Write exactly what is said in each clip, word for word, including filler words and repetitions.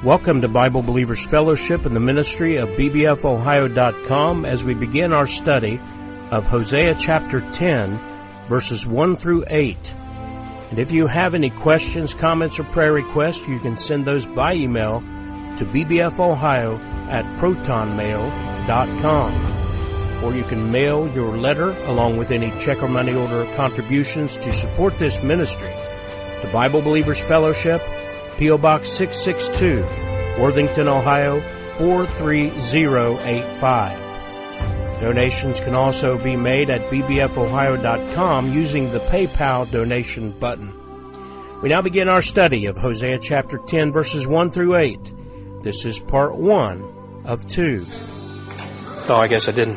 Welcome to Bible Believers Fellowship and the ministry of B B F Ohio dot com as we begin our study of Hosea chapter ten, verses one through eight. And if you have any questions, comments, or prayer requests, you can send those by email to b b f ohio at proton mail dot com. Or you can mail your letter along with any check or money order contributions to support this ministry to Bible Believers Fellowship, P O Box six six two, Worthington, Ohio four three zero eight five. Donations can also be made at b b f ohio dot com using the PayPal donation button. We now begin our study of Hosea chapter ten, verses one through eight. This is part one of two. Oh, I guess I didn't.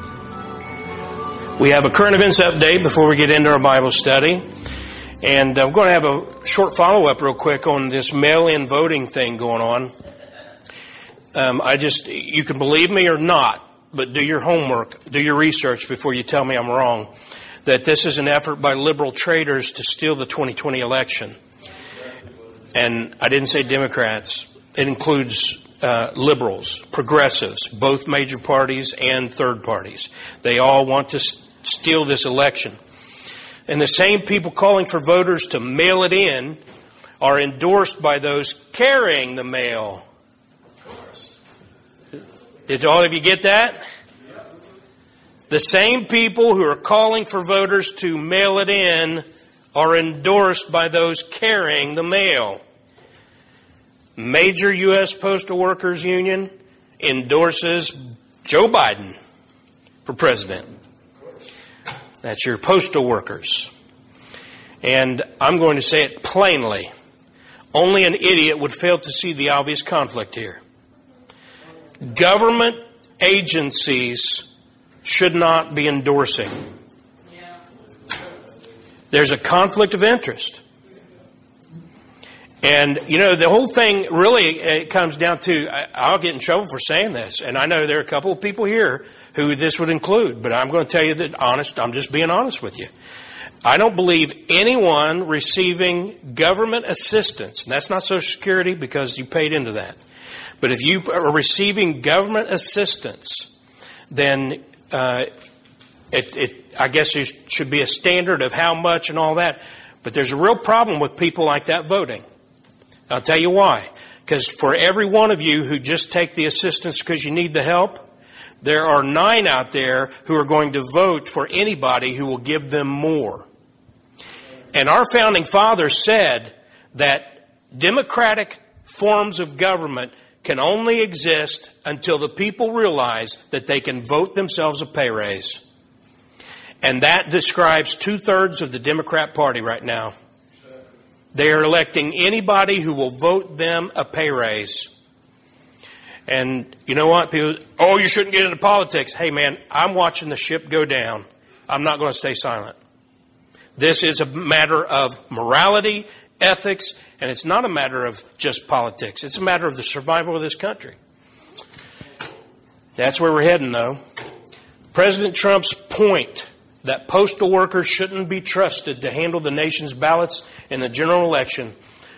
We have a current events update before we get into our Bible study. And I'm going to have a short follow-up real quick on this mail-in voting thing going on. Um, I just, you can believe me or not, but do your homework, do your research before you tell me I'm wrong, that this is an effort by liberal traitors to steal the twenty twenty election. And I didn't say Democrats. It includes uh, liberals, progressives, both major parties and third parties. They all want to s- steal this election. And the same people calling for voters to mail it in are endorsed by those carrying the mail. Did all of you get that? The same people who are calling for voters to mail it in are endorsed by those carrying the mail. Major U S Postal Workers Union endorses Joe Biden for president. That's your postal workers. And I'm going to say it plainly. Only an idiot would fail to see the obvious conflict here. Government agencies should not be endorsing. There's a conflict of interest. And, you know, the whole thing really it comes down to, I'll get in trouble for saying this, and I know there are a couple of people here who this would include, but I'm going to tell you that honest, I'm just being honest with you. I don't believe anyone receiving government assistance, and that's not Social Security because you paid into that, but if you are receiving government assistance, then uh, it, it, I guess there should be a standard of how much and all that, but there's a real problem with people like that voting. I'll tell you why. Because for every one of you who just take the assistance because you need the help, there are nine out there who are going to vote for anybody who will give them more. And our founding fathers said that democratic forms of government can only exist until the people realize that they can vote themselves a pay raise. And that describes two-thirds of the Democrat Party right now. They are electing anybody who will vote them a pay raise. And you know what? People, oh, you shouldn't get into politics. Hey, man, I'm watching the ship go down. I'm not going to stay silent. This is a matter of morality, ethics, and it's not a matter of just politics. It's a matter of the survival of this country. That's where we're heading, though. President Trump's point that postal workers shouldn't be trusted to handle the nation's ballots in the general election,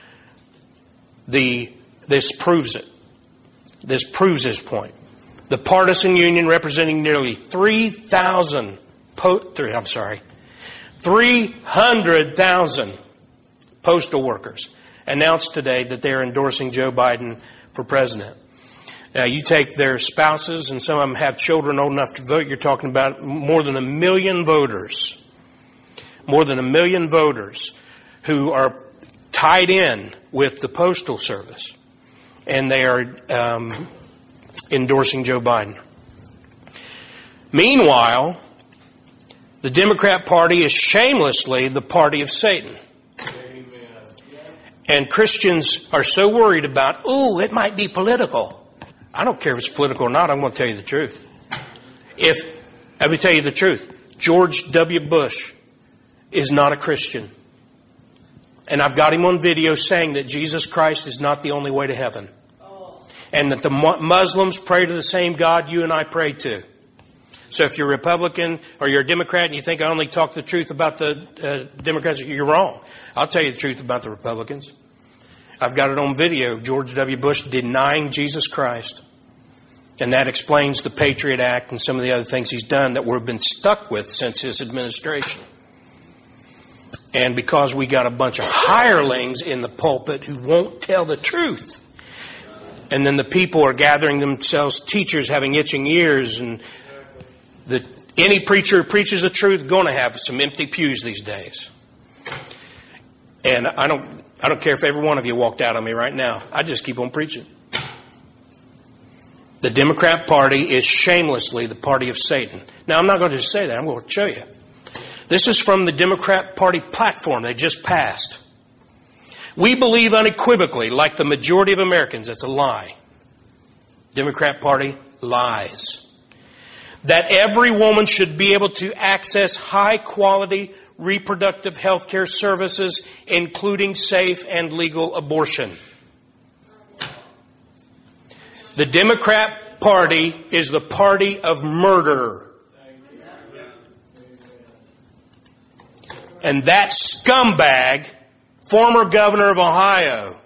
the this proves it. This proves his point. The partisan union representing nearly three thousand, po- three, I'm sorry, three hundred thousand postal workers announced today that they are endorsing Joe Biden for president. Now, you take their spouses, and some of them have children old enough to vote. You're talking about more than a million voters, more than a million voters who are tied in with the Postal Service, and they are um, endorsing Joe Biden. Meanwhile, the Democrat Party is shamelessly the party of Satan. Amen. And Christians are so worried about, ooh, it might be political. I don't care if it's political or not. I'm going to tell you the truth. If, let me tell you the truth. George W. Bush is not a Christian. And I've got him on video saying that Jesus Christ is not the only way to heaven. Oh. And that the Muslims pray to the same God you and I pray to. So if you're a Republican or you're a Democrat and you think I only talk the truth about the uh, Democrats, you're wrong. I'll tell you the truth about the Republicans. I've got it on video, George W. Bush denying Jesus Christ. And that explains the Patriot Act and some of the other things he's done that we've been stuck with since his administration. And because we got a bunch of hirelings in the pulpit who won't tell the truth. And then the people are gathering themselves, teachers having itching ears, and the, any preacher who preaches the truth is going to have some empty pews these days. And I don't, I don't care if every one of you walked out on me right now. I just keep on preaching. The Democrat Party is shamelessly the party of Satan. Now, I'm not going to just say that. I'm going to show you. This is from the Democrat Party platform they just passed. We believe unequivocally, like the majority of Americans, it's a lie. Democrat Party lies. That every woman should be able to access high-quality reproductive health care services, including safe and legal abortion. The Democrat Party is the party of murder. And that scumbag, former governor of Ohio,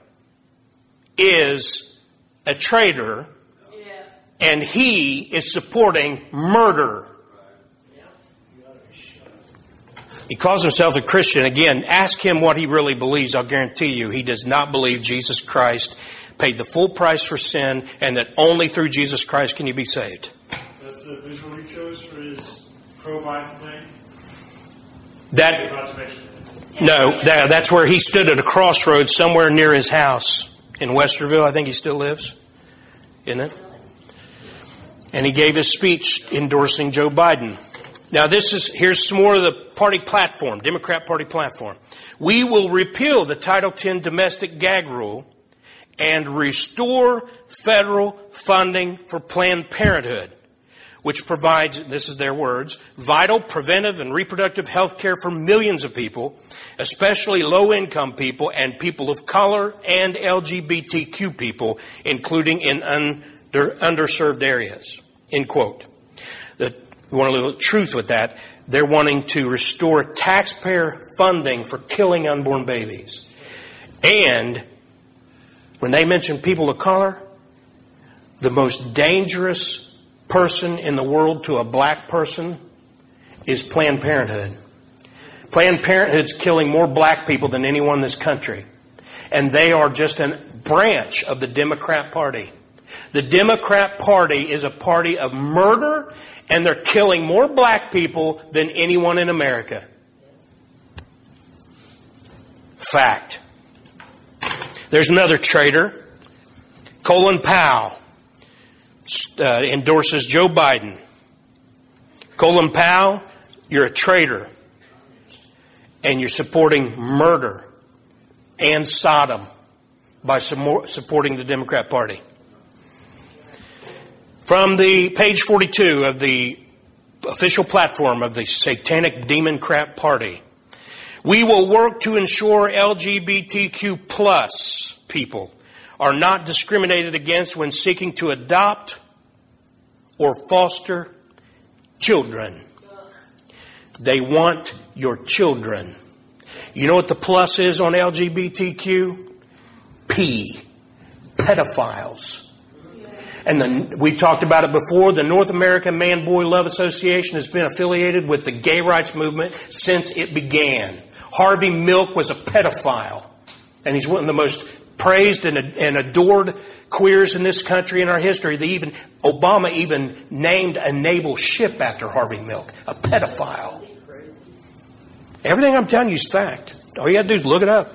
is a traitor, and he is supporting murder. He calls himself a Christian. Again, ask him what he really believes. I'll guarantee you he does not believe Jesus Christ paid the full price for sin, and that only through Jesus Christ can you be saved. That's the visual he chose for his pro-Biden thing? That, about to mention it. no, that, that's where he stood at a crossroads somewhere near his house in Westerville. I think he still lives, isn't it? And he gave his speech endorsing Joe Biden. Now this is, here's some more of the party platform, Democrat Party platform. We will repeal the Title ten domestic gag rule and restore federal funding for Planned Parenthood, which provides, this is their words, vital preventive and reproductive health care for millions of people, especially low-income people and people of color and L G B T Q people, including in under, underserved areas. End quote. The, you want a little truth with that. They're wanting to restore taxpayer funding for killing unborn babies. And when they mention people of color, the most dangerous person in the world to a black person is Planned Parenthood. Planned Parenthood's killing more black people than anyone in this country. And they are just a branch of the Democrat Party. The Democrat Party is a party of murder, and they're killing more black people than anyone in America. Fact. There's another traitor. Colin Powell uh, endorses Joe Biden. Colin Powell, you're a traitor. And you're supporting murder and Sodom by supporting the Democrat Party. From the page forty-two of the official platform of the Satanic Democrat Party. We will work to ensure L G B T Q plus people are not discriminated against when seeking to adopt or foster children. They want your children. You know what the plus is on L G B T Q? P. Pedophiles. And the, we talked about it before, the North American Man-Boy Love Association has been affiliated with the gay rights movement since it began. Harvey Milk was a pedophile. And he's one of the most praised and, and adored queers in this country in our history. They even, Obama even named a naval ship after Harvey Milk, a pedophile. Everything I'm telling you is fact. All you got to do is look it up.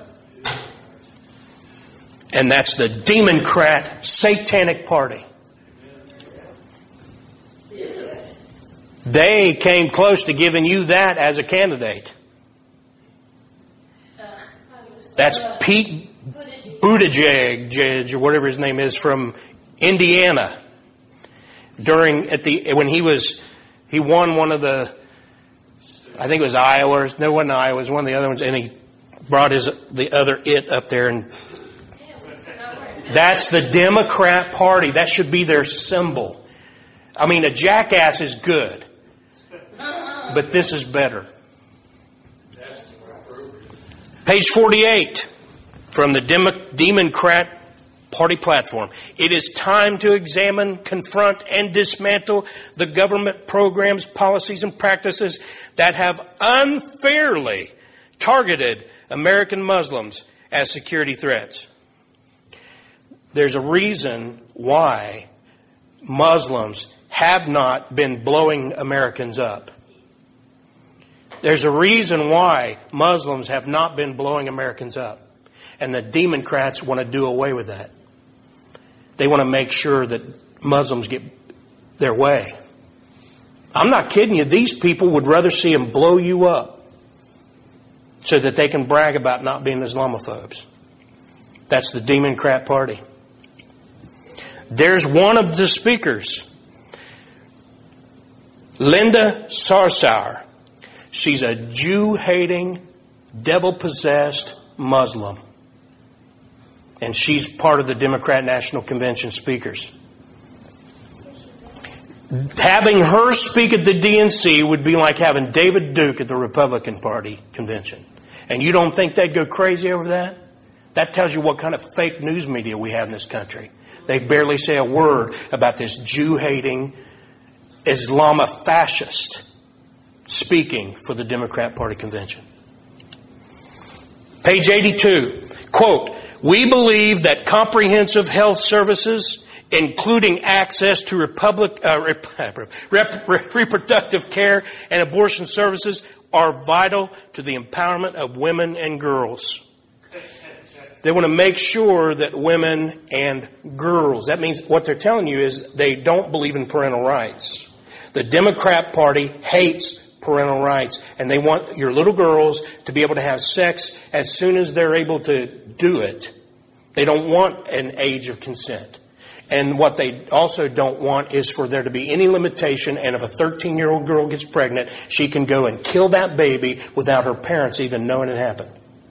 And that's the Democrat Satanic Party. They came close to giving you that as a candidate. That's Pete Buttigieg, or whatever his name is, from Indiana. During at the when he was he won one of the, I think it was Iowa. No, it wasn't Iowa. It was one of the other ones, and he brought his the other it up there, and that's the Democrat Party. That should be their symbol. I mean, a jackass is good, but this is better. Page forty-eight. from the Demo- Democrat Party platform. It is time to examine, confront, and dismantle the government programs, policies, and practices that have unfairly targeted American Muslims as security threats. There's a reason why Muslims have not been blowing Americans up. There's a reason why Muslims have not been blowing Americans up. And the Democrats want to do away with that. They want to make sure that Muslims get their way. I'm not kidding you. These people would rather see them blow you up so that they can brag about not being Islamophobes. That's the Democrat Party. There's one of the speakers, Linda Sarsour. She's a Jew-hating, devil-possessed Muslim. And she's part of the Democrat National Convention speakers. Having her speak at the D N C would be like having David Duke at the Republican Party convention. And you don't think they'd go crazy over that? That tells you what kind of fake news media we have in this country. They barely say a word about this Jew-hating Islamofascist speaking for the Democrat Party convention. Page eighty-two, quote, "We believe that comprehensive health services, including access to republic, uh, rep, rep, rep, reproductive care and abortion services, are vital to the empowerment of women and girls." They want to make sure that women and girls, that means what they're telling you is they don't believe in parental rights. The Democrat Party hates parental rights, and they want your little girls to be able to have sex as soon as they're able to do it. They don't want an age of consent. And what they also don't want is for there to be any limitation, and if a thirteen-year-old girl gets pregnant, she can go and kill that baby without her parents even knowing it happened.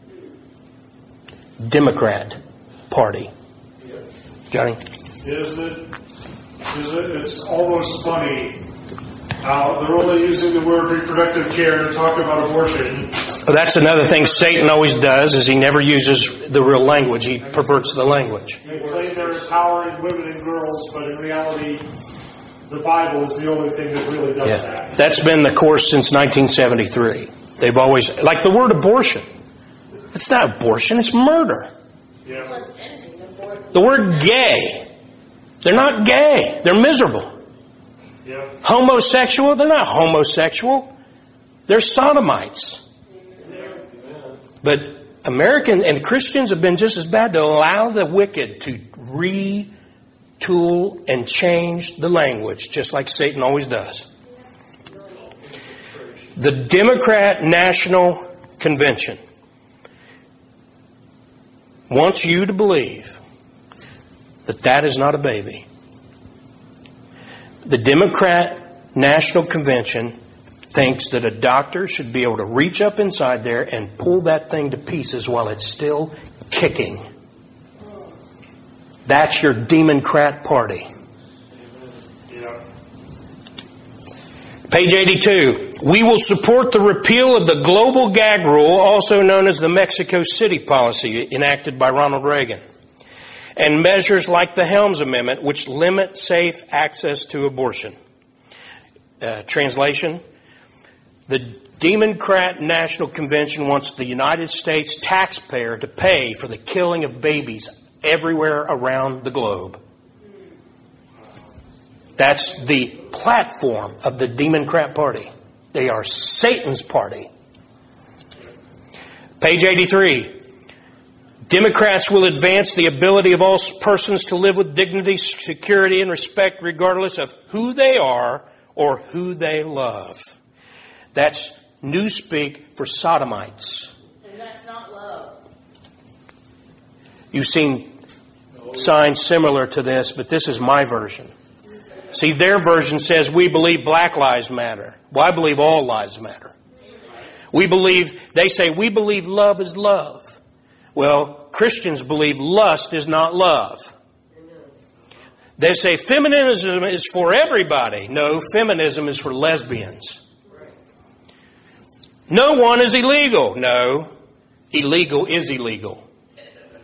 Democrat Party. Johnny? Isn't it? Is it? It's almost funny how they're only using the word reproductive care to talk about abortion. That's another thing Satan always does, is he never uses the real language. He perverts the language. They claim they're empowering women and girls, but in reality, the Bible is the only thing that really does Yeah. that. That's been the course since nineteen seventy-three. They've always, like the word abortion. It's not abortion, it's murder. Yeah. The word gay. They're not gay. They're miserable. Yeah. Homosexual. They're not homosexual. They're sodomites. But American and Christians have been just as bad to allow the wicked to retool and change the language, just like Satan always does. The Democrat National Convention wants you to believe that that is not a baby. The Democrat National Convention thinks that a doctor should be able to reach up inside there and pull that thing to pieces while it's still kicking. That's your Democrat Party. Yeah. Page eighty-two. We will support the repeal of the global gag rule, also known as the Mexico City policy, enacted by Ronald Reagan, and measures like the Helms Amendment, which limit safe access to abortion. Uh, translation, the Democrat National Convention wants the United States taxpayer to pay for the killing of babies everywhere around the globe. That's the platform of the Democrat Party. They are Satan's party. Page eighty-three. Democrats will advance the ability of all persons to live with dignity, security, and respect regardless of who they are or who they love. That's newspeak for sodomites. And that's not love. You've seen signs similar to this, but this is my version. See, their version says we believe black lives matter. Well, I believe all lives matter. We believe, they say we believe love is love. Well, Christians believe lust is not love. They say feminism is for everybody. No, feminism is for lesbians. No one is illegal. No, illegal is illegal.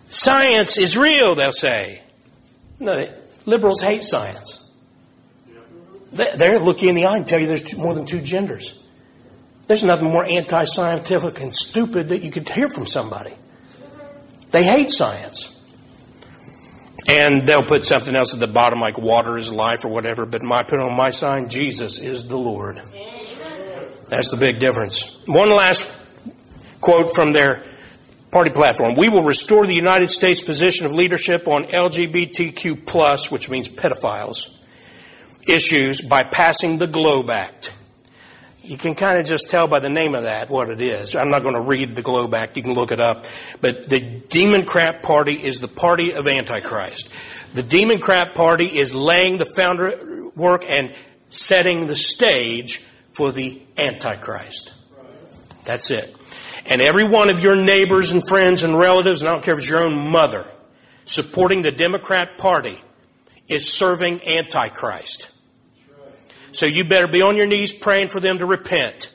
Science is real, they'll say. No, liberals hate science. They'll look you in the eye and tell you there's two, more than two genders. There's nothing more anti-scientific and stupid that you could hear from somebody. They hate science. And they'll put something else at the bottom like water is life or whatever. But I put on my sign, Jesus is the Lord. That's the big difference. One last quote from their party platform. We will restore the United States position of leadership on L G B T Q plus, which means pedophiles, issues by passing the GLOBE Act. You can kind of just tell by the name of that what it is. I'm not going to read the GLOBE Act. You can look it up. But the Democrat Party is the party of Antichrist. The Democrat Party is laying the founder work and setting the stage for the Antichrist. That's it. And every one of your neighbors and friends and relatives, and I don't care if it's your own mother, supporting the Democrat Party is serving Antichrist. So you better be on your knees praying for them to repent.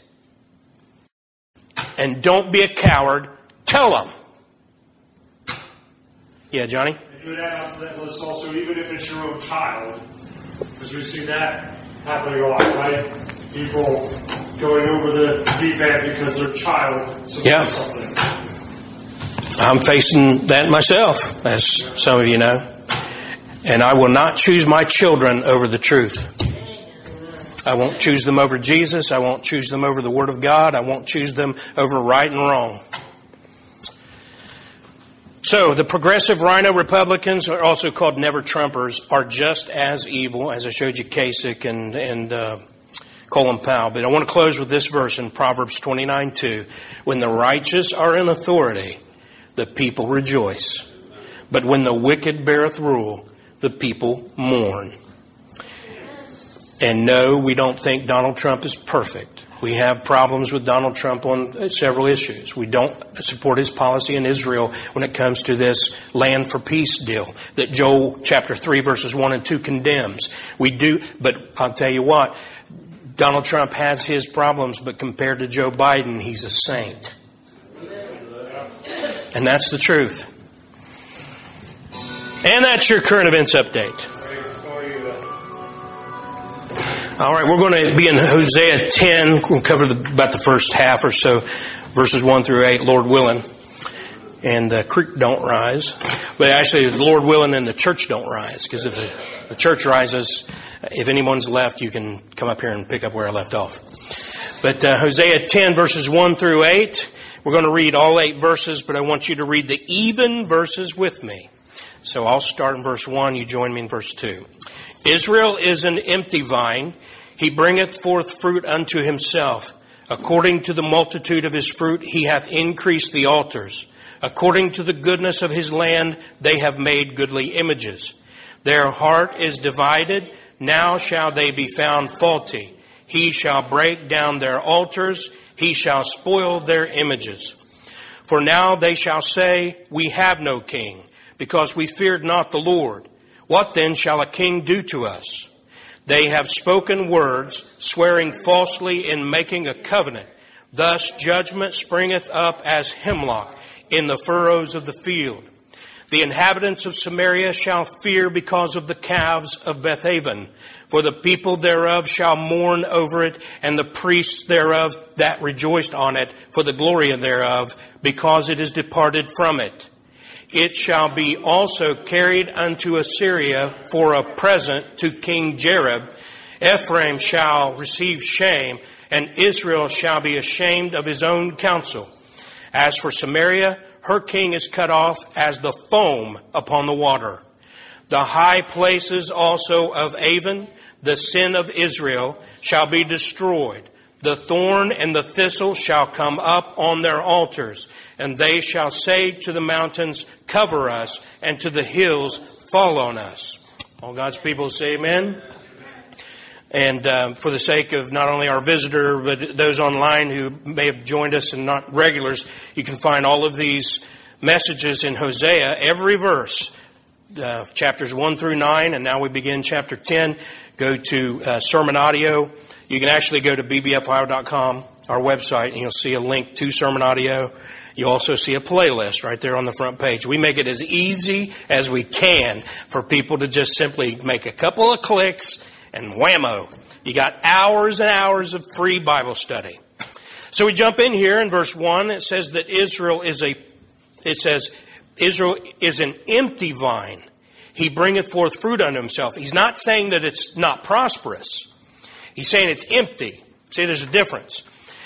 And don't be a coward. Tell them. Yeah, Johnny? And you would add on to that list also, even if it's your own child, because we see that happening a lot, right? People going over the deep end because their child supports yeah. something. I'm facing that myself, as some of you know. And I will not choose my children over the truth. I won't choose them over Jesus. I won't choose them over the Word of God. I won't choose them over right and wrong. So the progressive rhino Republicans, are also called never Trumpers, are just as evil as I showed you Kasich and, and uh, Colin Powell. But I want to close with this verse in Proverbs twenty-nine two. When the righteous are in authority, the people rejoice. But when the wicked beareth rule, the people mourn. And no, we don't think Donald Trump is perfect. We have problems with Donald Trump on several issues. We don't support his policy in Israel when it comes to this land for peace deal that Joel chapter three verses one and two condemns. We do, but I'll tell you what, Donald Trump has his problems, but compared to Joe Biden, he's a saint. And that's the truth. And that's your current events update. All right, we're going to be in Hosea ten. We'll cover the, about the first half or so, verses one through eight, Lord willing. And the creek don't rise. But actually, it's Lord willing and the church don't rise. Because if the, the church rises, if anyone's left, you can come up here and pick up where I left off. But uh, Hosea ten, verses one through eight. We're going to read all eight verses, but I want you to read the even verses with me. So I'll start in verse one. You join me in verse two. Israel is an empty vine. He bringeth forth fruit unto himself. According to the multitude of his fruit, he hath increased the altars. According to the goodness of his land, they have made goodly images. Their heart is divided. Now shall they be found faulty. He shall break down their altars. He shall spoil their images. For now they shall say, we have no king, because we feared not the Lord. What then shall a king do to us? They have spoken words, swearing falsely in making a covenant. Thus judgment springeth up as hemlock in the furrows of the field. The inhabitants of Samaria shall fear because of the calves of Bethaven. For the people thereof shall mourn over it, and the priests thereof that rejoiced on it, for the glory thereof, because it is departed from it. It shall be also carried unto Assyria for a present to King Jareb. Ephraim shall receive shame, and Israel shall be ashamed of his own counsel. As for Samaria, her king is cut off as the foam upon the water. The high places also of Avon, the sin of Israel, shall be destroyed. The thorn and the thistle shall come up on their altars, and they shall say to the mountains, cover us, and to the hills, fall on us. All God's people say amen. And uh, for the sake of not only our visitor, but those online who may have joined us and not regulars, you can find all of these messages in Hosea, every verse, uh, chapters one through nine, and now we begin chapter ten. Go to uh, sermon audio. You can actually go to b b f ohio dot com, our website, and you'll see a link to sermon audio. You also see a playlist right there on the front page. We make it as easy as we can for people to just simply make a couple of clicks and whammo. You got hours and hours of free Bible study. So we jump in here in verse one. It says that Israel is a, it says, Israel is an empty vine. He bringeth forth fruit unto himself. He's not saying that it's not prosperous. He's saying it's empty. See, there's a difference.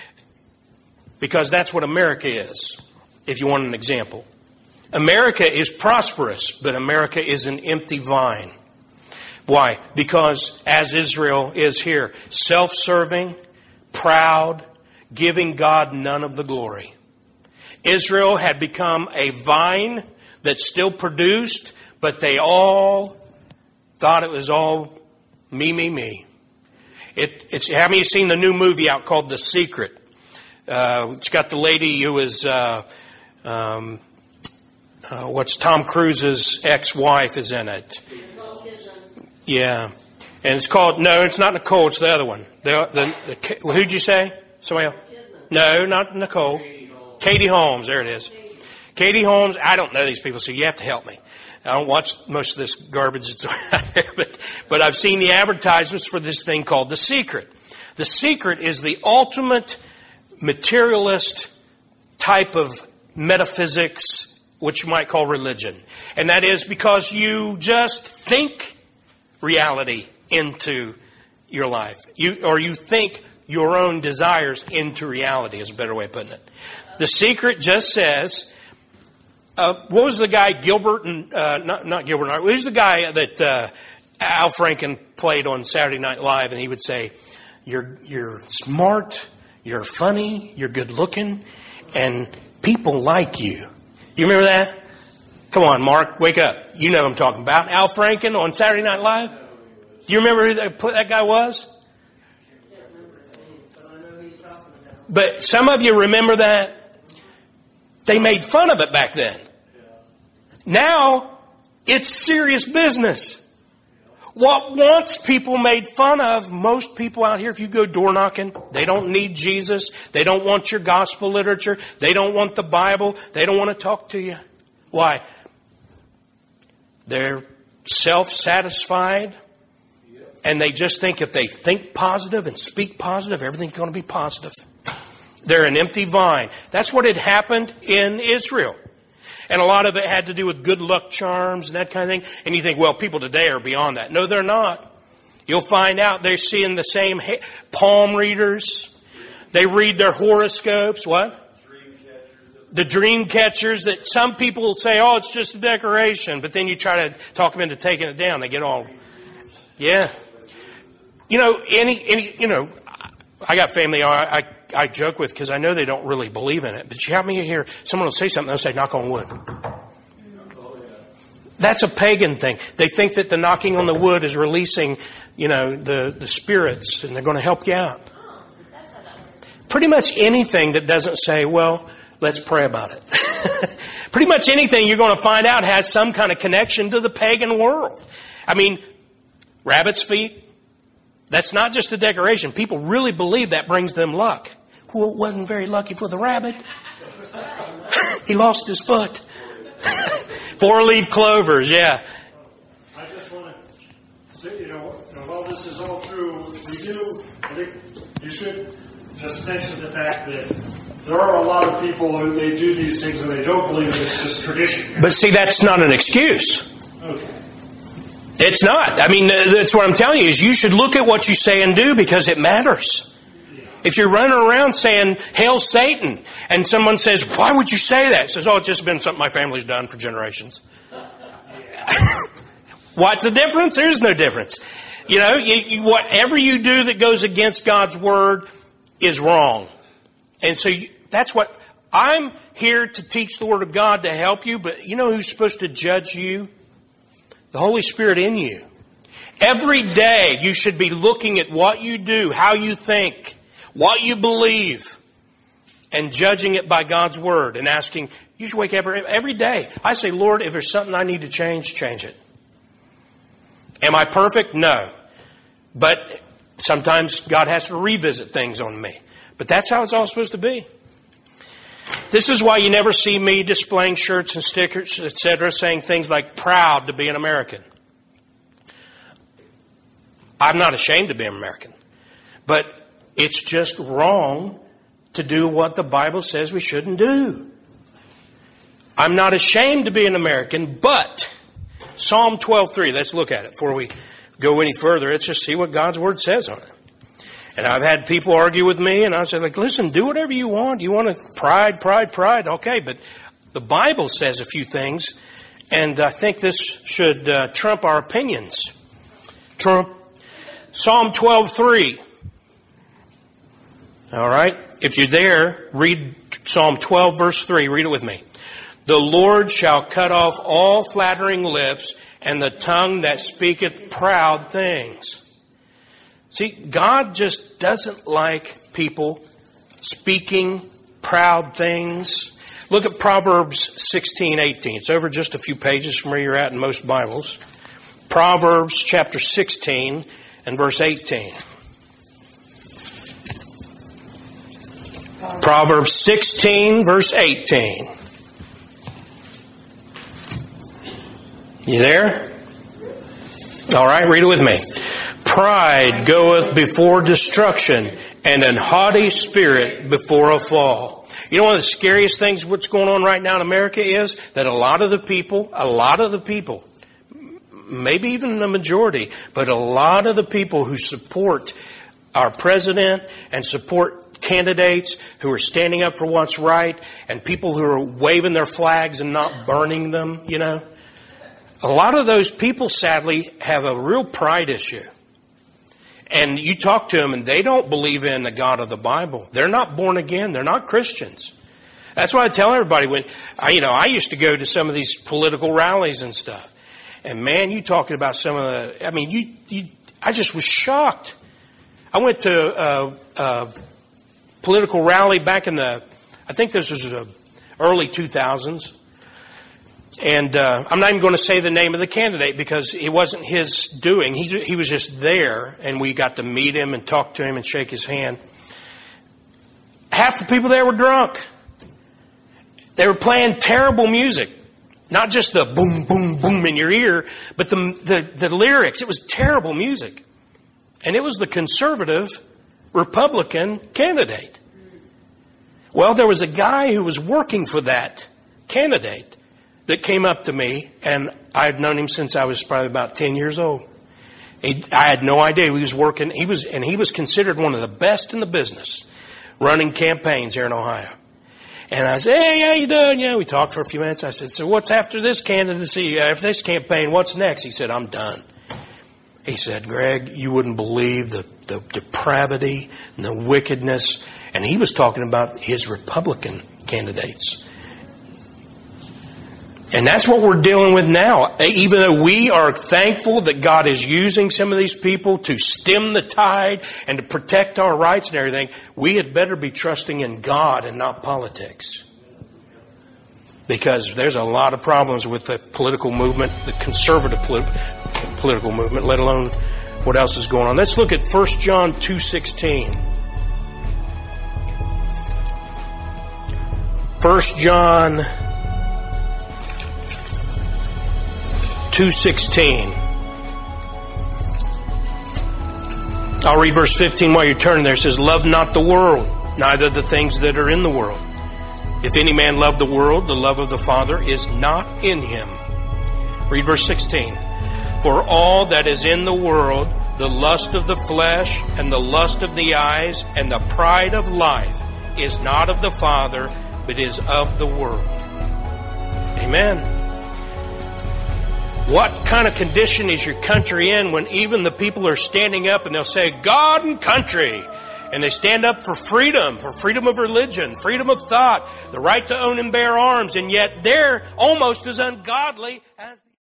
Because that's what America is, if you want an example. America is prosperous, but America is an empty vine. Why? Because as Israel is here, self-serving, proud, giving God none of the glory. Israel had become a vine that still produced, but they all thought it was all me, me, me. It, it's, have you seen the new movie out called The Secret? Uh, it's got the lady who is, uh, um, uh, what's Tom Cruise's ex-wife is in it. Yeah. And it's called, no, it's not Nicole, it's the other one. The, the, the, who'd you say? Somebody else? No, not Nicole. Katie Holmes, there it is. Katie Holmes, I don't know these people, so you have to help me. I don't watch most of this garbage that's out there, but, but I've seen the advertisements for this thing called The Secret. The Secret is the ultimate materialist type of metaphysics, which you might call religion. And that is because you just think reality into your life. You, or you think your own desires into reality is a better way of putting it. The Secret just says, uh, what was the guy, Gilbert, and uh, not, not Gilbert, who's the guy that uh, Al Franken played on Saturday Night Live, and he would say, you're, you're smart, you're funny, you're good looking, and people like you. You remember that? Come on, Mark, wake up. You know what I'm talking about. Al Franken on Saturday Night Live? Do you remember who that, that guy was? I can't remember his name, but I know who you're talking about. But some of you remember that. They made fun of it back then. Now, it's serious business. What once people made fun of, most people out here, if you go door knocking, they don't need Jesus. They don't want your gospel literature. They don't want the Bible. They don't want to talk to you. Why? They're self-satisfied. And they just think if they think positive and speak positive, everything's going to be positive. They're an empty vine. That's what had happened in Israel. And a lot of it had to do with good luck charms and that kind of thing. And you think, well, people today are beyond that. No, they're not. You'll find out they're seeing the same ha- palm readers. They read their horoscopes. What? Dream catchers. The dream catchers that some people say, oh, it's just a decoration. But then you try to talk them into taking it down. They get all, yeah. You know, any, any, you know, I got family I, I, I joke with because I know they don't really believe in it. But you have me hear someone will say something, they'll say, knock on wood. That's a pagan thing. They think that the knocking on the wood is releasing, you know, the, the spirits and they're going to help you out. Pretty much anything that doesn't say, well, let's pray about it. Pretty much anything you're going to find out has some kind of connection to the pagan world. I mean, rabbit's feet. That's not just a decoration. People really believe that brings them luck. Well, it wasn't very lucky for the rabbit. He lost his foot. Four-leaf clovers, yeah. I just want to say, you know, while this is all true, we do, I think you should just mention the fact that there are a lot of people who they do these things and they don't believe that it's just tradition. But see, that's not an excuse. Okay. It's not. I mean, that's what I'm telling you is you should look at what you say and do because it matters. If you're running around saying, hail Satan, and someone says, why would you say that? It says, oh, it's just been something my family's done for generations. What's the difference? There's no difference. You know, you, you, whatever you do that goes against God's word is wrong. And so you, that's what, I'm here to teach the word of God to help you, but you know who's supposed to judge you? The Holy Spirit in you. Every day you should be looking at what you do, how you think, what you believe, and judging it by God's word and asking, you should wake up every, every day. I say, Lord, if there's something I need to change, change it. Am I perfect? No. But sometimes God has to revisit things on me. But that's how it's all supposed to be. This is why you never see me displaying shirts and stickers, et cetera, saying things like proud to be an American. I'm not ashamed to be an American. But it's just wrong to do what the Bible says we shouldn't do. I'm not ashamed to be an American, but Psalm twelve three, let's look at it before we go any further. Let's just see what God's Word says on it. And I've had people argue with me, and I say, like, listen, do whatever you want. You want to pride, pride, pride. Okay, but the Bible says a few things, and I think this should uh, trump our opinions. Trump. Psalm twelve three. All right. If you're there, read Psalm twelve, verse three. Read it with me. The Lord shall cut off all flattering lips, and the tongue that speaketh proud things. See, God just doesn't like people speaking proud things. Look at Proverbs sixteen eighteen. It's over just a few pages from where you're at in most Bibles. Proverbs chapter sixteen and verse eighteen. Proverbs sixteen, verse eighteen. You there? All right, read it with me. Pride goeth before destruction, and an haughty spirit before a fall. You know, one of the scariest things what's going on right now in America is that a lot of the people, a lot of the people, maybe even the majority, but a lot of the people who support our president and support candidates who are standing up for what's right, and people who are waving their flags and not burning them, you know, a lot of those people, sadly, have a real pride issue. And you talk to them and they don't believe in the God of the Bible. They're not born again. They're not Christians. That's why I tell everybody when, I, you know, I used to go to some of these political rallies and stuff. And man, you talking about some of the, I mean, you, you I just was shocked. I went to a, a political rally back in the, I think this was the early two thousands. And uh, I'm not even going to say the name of the candidate because it wasn't his doing. He, he was just there, and we got to meet him and talk to him and shake his hand. Half the people there were drunk. They were playing terrible music. Not just the boom, boom, boom in your ear, but the, the, the lyrics. It was terrible music. And it was the conservative Republican candidate. Well, there was a guy who was working for that candidate that came up to me, and I've known him since I was probably about ten years old. He, I had no idea he was working. He was, and he was considered one of the best in the business, running campaigns here in Ohio. And I said, "Hey, how you doing?" Yeah, we talked for a few minutes. I said, "So what's after this candidacy? After this campaign, what's next?" He said, "I'm done." He said, "Greg, you wouldn't believe the, the depravity and the wickedness." And he was talking about his Republican candidates. And that's what we're dealing with now. Even though we are thankful that God is using some of these people to stem the tide and to protect our rights and everything, we had better be trusting in God and not politics. Because there's a lot of problems with the political movement, the conservative polit- political movement, let alone what else is going on. Let's look at First John two sixteen. First John two sixteen. I'll read verse fifteen while you're turning there. It says, "Love not the world, neither the things that are in the world. If any man love the world, the love of the Father is not in him." Read verse sixteen. "For all that is in the world, the lust of the flesh and the lust of the eyes and the pride of life is not of the Father, but is of the world." Amen. What kind of condition is your country in when even the people are standing up and they'll say, "God and country," and they stand up for freedom, for freedom of religion, freedom of thought, the right to own and bear arms, and yet they're almost as ungodly as the